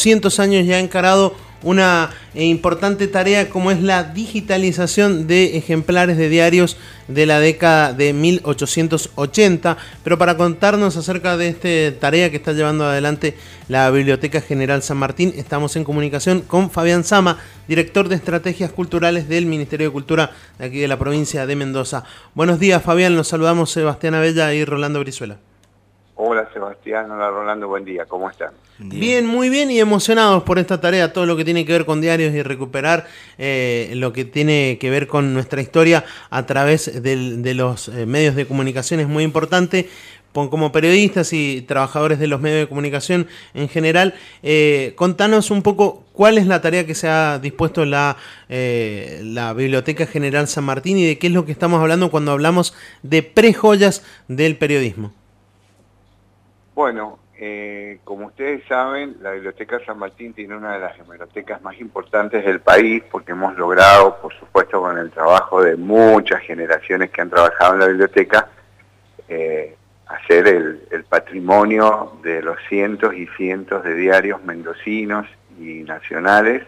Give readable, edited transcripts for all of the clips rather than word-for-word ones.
200 años ya ha encarado una importante tarea como es la digitalización de ejemplares de diarios de la década de 1880, pero para contarnos acerca de esta tarea que está llevando adelante la Biblioteca General San Martín, estamos en comunicación con Fabián Zama, director de Estrategias Culturales del Ministerio de Cultura de aquí de la provincia de Mendoza. Buenos días, Fabián, nos saludamos Sebastián Abella y Rolando Brizuela. Hola Sebastián, hola Rolando, buen día, ¿cómo están? Bien, muy bien y emocionados por esta tarea, todo lo que tiene que ver con diarios y recuperar lo que tiene que ver con nuestra historia a través de los medios de comunicación es muy importante. Como periodistas y trabajadores de los medios de comunicación en general, contanos un poco cuál es la tarea que se ha dispuesto la Biblioteca General San Martín y de qué es lo que estamos hablando cuando hablamos de prejoyas del periodismo. Bueno, como ustedes saben, la Biblioteca San Martín tiene una de las bibliotecas más importantes del país porque hemos logrado, por supuesto, con el trabajo de muchas generaciones que han trabajado en la biblioteca, hacer el patrimonio de los cientos y cientos de diarios mendocinos y nacionales,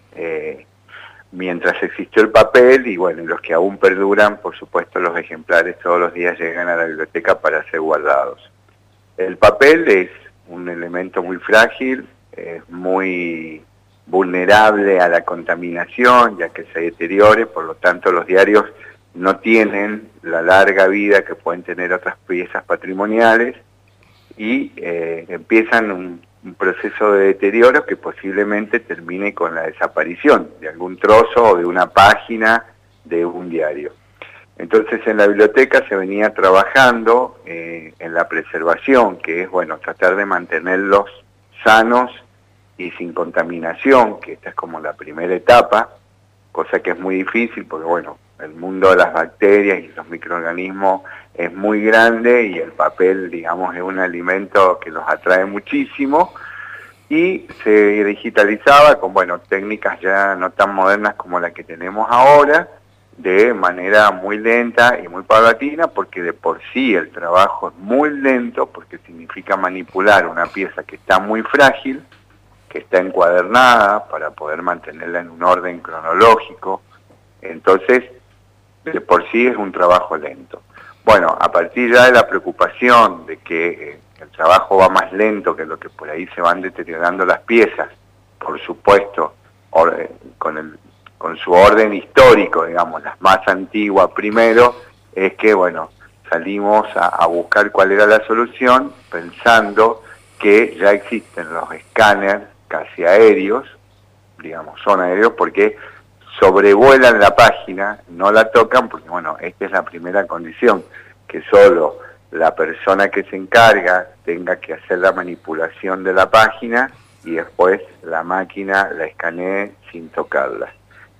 mientras existió el papel y bueno, los que aún perduran, por supuesto, los ejemplares todos los días llegan a la biblioteca para ser guardados. El papel es un elemento muy frágil, es muy vulnerable a la contaminación, ya que se deteriore, por lo tanto los diarios no tienen la larga vida que pueden tener otras piezas patrimoniales y empiezan un proceso de deterioro que posiblemente termine con la desaparición de algún trozo o de una página de un diario. Entonces en la biblioteca se venía trabajando en la preservación, que es, bueno, tratar de mantenerlos sanos y sin contaminación, que esta es como la primera etapa, cosa que es muy difícil porque, bueno, el mundo de las bacterias y los microorganismos es muy grande y el papel, digamos, es un alimento que los atrae muchísimo y se digitalizaba con, bueno, técnicas ya no tan modernas como la que tenemos ahora, de manera muy lenta y muy paulatina, porque de por sí el trabajo es muy lento, porque significa manipular una pieza que está muy frágil, que está encuadernada para poder mantenerla en un orden cronológico, entonces de por sí es un trabajo lento. Bueno, a partir ya de la preocupación de que el trabajo va más lento que lo que por ahí se van deteriorando las piezas, por supuesto, con su orden histórico, digamos, las más antiguas primero, es que, bueno, salimos a buscar cuál era la solución, pensando que ya existen los escáneres casi aéreos, digamos, son aéreos porque sobrevuelan la página, no la tocan, porque, bueno, esta es la primera condición, que solo la persona que se encarga tenga que hacer la manipulación de la página y después la máquina la escanee sin tocarla.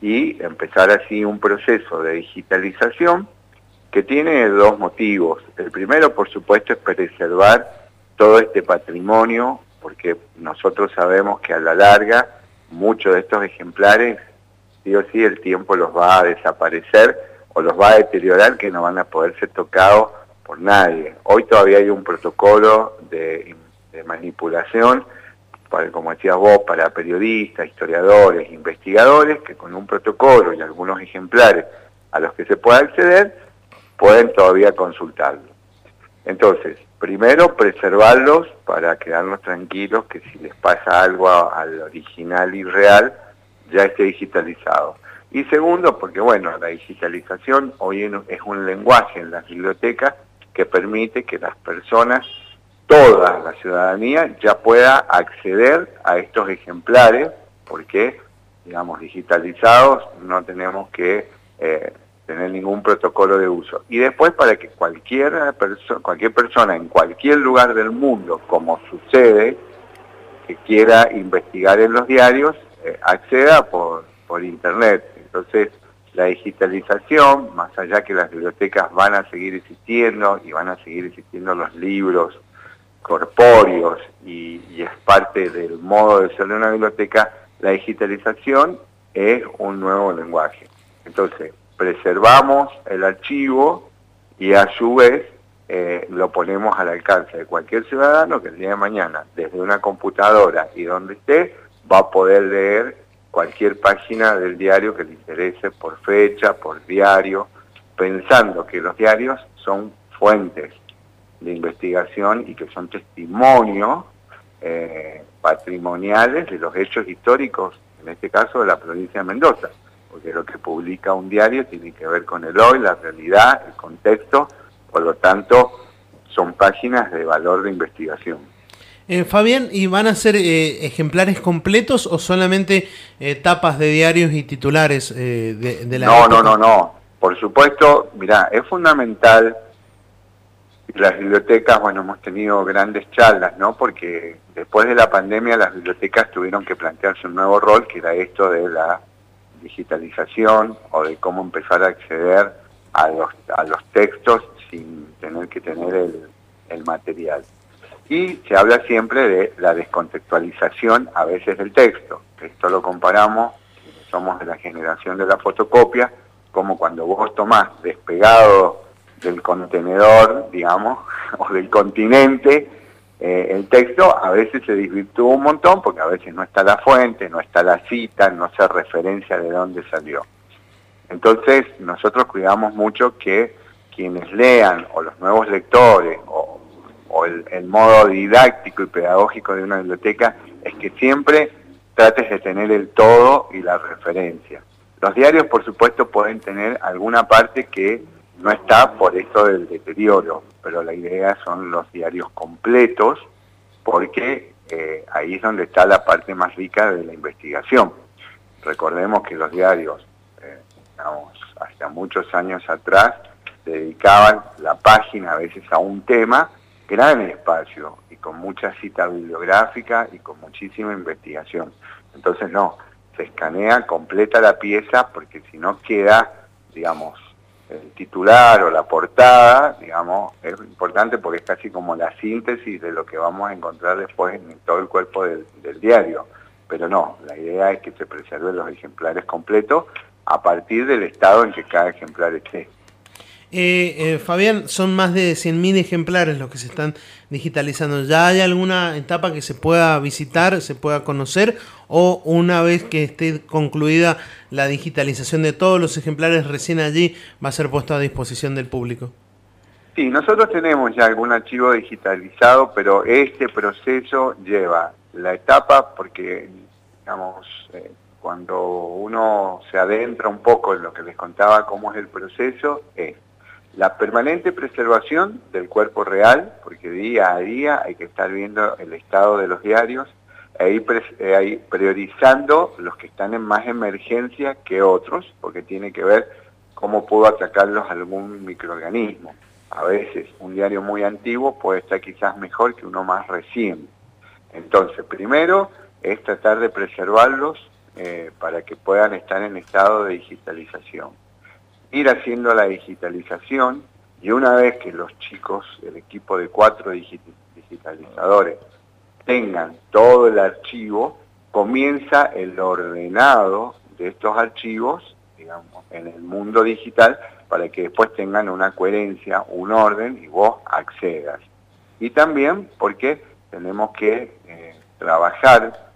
Y empezar así un proceso de digitalización que tiene dos motivos. El primero, por supuesto, es preservar todo este patrimonio, porque nosotros sabemos que a la larga muchos de estos ejemplares, sí o sí, el tiempo los va a desaparecer o los va a deteriorar, que no van a poder ser tocados por nadie. Hoy todavía hay un protocolo de manipulación, como decías vos, para periodistas, historiadores, investigadores, que con un protocolo y algunos ejemplares a los que se pueda acceder, pueden todavía consultarlo. Entonces, primero, preservarlos para quedarnos tranquilos que si les pasa algo al original y real, ya esté digitalizado. Y segundo, porque bueno, la digitalización hoy es un lenguaje en las bibliotecas que permite que las personas, toda la ciudadanía, ya pueda acceder a estos ejemplares, porque, digamos, digitalizados no tenemos que tener ningún protocolo de uso. Y después para que cualquier persona en cualquier lugar del mundo, como sucede, que quiera investigar en los diarios, acceda por internet. Entonces, la digitalización, más allá que las bibliotecas van a seguir existiendo y van a seguir existiendo los libros corpóreos y es parte del modo de ser de una biblioteca, la digitalización es un nuevo lenguaje. Entonces, preservamos el archivo y a su vez lo ponemos al alcance de cualquier ciudadano que el día de mañana, desde una computadora y donde esté, va a poder leer cualquier página del diario que le interese por fecha, por diario, pensando que los diarios son fuentes de investigación y que son testimonios patrimoniales de los hechos históricos, en este caso de la provincia de Mendoza, porque lo que publica un diario tiene que ver con el hoy, la realidad, el contexto, por lo tanto son páginas de valor de investigación. Fabián, ¿y van a ser ejemplares completos o solamente tapas de diarios y titulares de la época? No. Por supuesto, mirá, es fundamental. Las bibliotecas, bueno, hemos tenido grandes charlas, ¿no? Porque después de la pandemia las bibliotecas tuvieron que plantearse un nuevo rol, que era esto de la digitalización o de cómo empezar a acceder a los textos sin tener que tener el material. Y se habla siempre de la descontextualización a veces del texto. Esto lo comparamos, somos de la generación de la fotocopia, como cuando vos tomás despegado del contenedor, digamos, o del continente, el texto a veces se desvirtúa un montón porque a veces no está la fuente, no está la cita, no se referencia de dónde salió. Entonces nosotros cuidamos mucho que quienes lean, o los nuevos lectores, o el modo didáctico y pedagógico de una biblioteca, es que siempre trates de tener el todo y la referencia. Los diarios, por supuesto, pueden tener alguna parte que no está por esto del deterioro, pero la idea son los diarios completos, porque ahí es donde está la parte más rica de la investigación. Recordemos que los diarios, hasta muchos años atrás, dedicaban la página a veces a un tema, gran espacio, y con mucha cita bibliográfica y con muchísima investigación. Entonces no, se escanea, completa la pieza, porque si no queda, digamos, el titular o la portada, digamos, es importante porque es casi como la síntesis de lo que vamos a encontrar después en todo el cuerpo del diario. Pero no, la idea es que se preserven los ejemplares completos a partir del estado en que cada ejemplar esté. Fabián, son más de 100.000 ejemplares los que se están digitalizando. ¿Ya hay alguna etapa que se pueda visitar, se pueda conocer, o una vez que esté concluida la digitalización de todos los ejemplares recién allí va a ser puesto a disposición del público? Sí, nosotros tenemos ya algún archivo digitalizado, pero este proceso lleva la etapa, porque digamos, cuando uno se adentra un poco en lo que les contaba cómo es el proceso, es la permanente preservación del cuerpo real, porque día a día hay que estar viendo el estado de los diarios, ahí priorizando los que están en más emergencia que otros, porque tiene que ver cómo pudo atacarlos algún microorganismo. A veces un diario muy antiguo puede estar quizás mejor que uno más reciente. Entonces, primero es tratar de preservarlos para que puedan estar en estado de digitalización. Ir haciendo la digitalización, y una vez que los chicos, el equipo de 4 digitalizadores, tengan todo el archivo, comienza el ordenado de estos archivos, digamos, en el mundo digital, para que después tengan una coherencia, un orden, y vos accedas. Y también porque tenemos que trabajar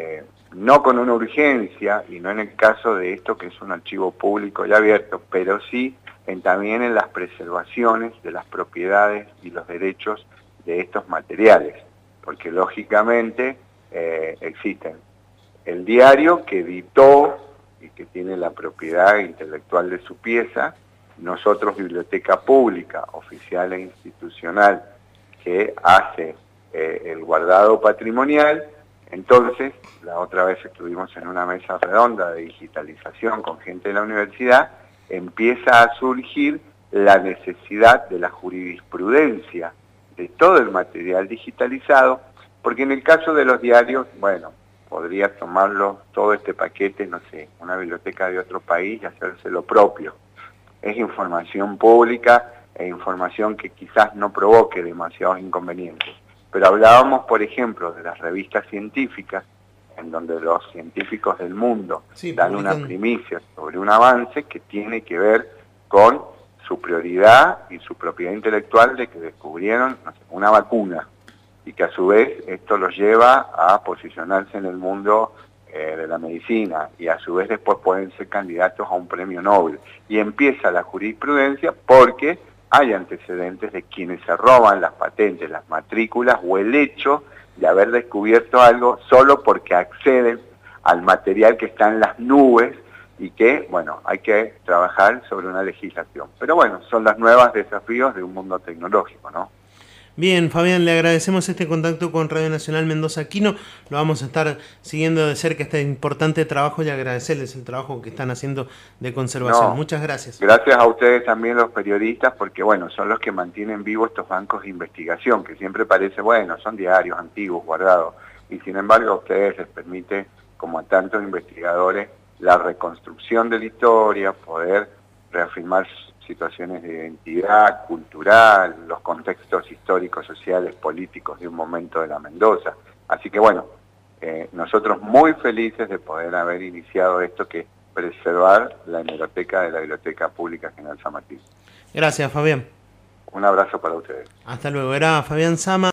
no con una urgencia, y no en el caso de esto que es un archivo público y abierto, pero sí también en las preservaciones de las propiedades y los derechos de estos materiales, porque lógicamente existen el diario que editó y que tiene la propiedad intelectual de su pieza, nosotros biblioteca pública, oficial e institucional, que hace el guardado patrimonial. Entonces, la otra vez estuvimos en una mesa redonda de digitalización con gente de la universidad, empieza a surgir la necesidad de la jurisprudencia de todo el material digitalizado, porque en el caso de los diarios, bueno, podría tomarlo todo este paquete, no sé, una biblioteca de otro país y hacerse lo propio. Es información pública e información que quizás no provoque demasiados inconvenientes. Pero hablábamos, por ejemplo, de las revistas científicas, en donde los científicos del mundo dan una primicia sobre un avance que tiene que ver con su prioridad y su propiedad intelectual de que descubrieron, no sé, una vacuna, y que a su vez esto los lleva a posicionarse en el mundo de la medicina, y a su vez después pueden ser candidatos a un premio Nobel. Y empieza la jurisprudencia porque hay antecedentes de quienes se roban las patentes, las matrículas o el hecho de haber descubierto algo solo porque acceden al material que está en las nubes, y que, bueno, hay que trabajar sobre una legislación. Pero bueno, son los nuevos desafíos de un mundo tecnológico, ¿no? Bien, Fabián, le agradecemos este contacto con Radio Nacional Mendoza Quino. Lo vamos a estar siguiendo de cerca este importante trabajo y agradecerles el trabajo que están haciendo de conservación. No, muchas gracias. Gracias a ustedes también, los periodistas, porque bueno, son los que mantienen vivos estos bancos de investigación, que siempre parece, bueno, son diarios antiguos, guardados, y sin embargo a ustedes les permite, como a tantos investigadores, la reconstrucción de la historia, poder reafirmar situaciones de identidad cultural, los contextos históricos, sociales, políticos de un momento de la Mendoza. Así que bueno, nosotros muy felices de poder haber iniciado esto, que es preservar la hemeroteca de la Biblioteca Pública General San Martín. Gracias, Fabián. Un abrazo para ustedes. Hasta luego. Era Fabián Sama.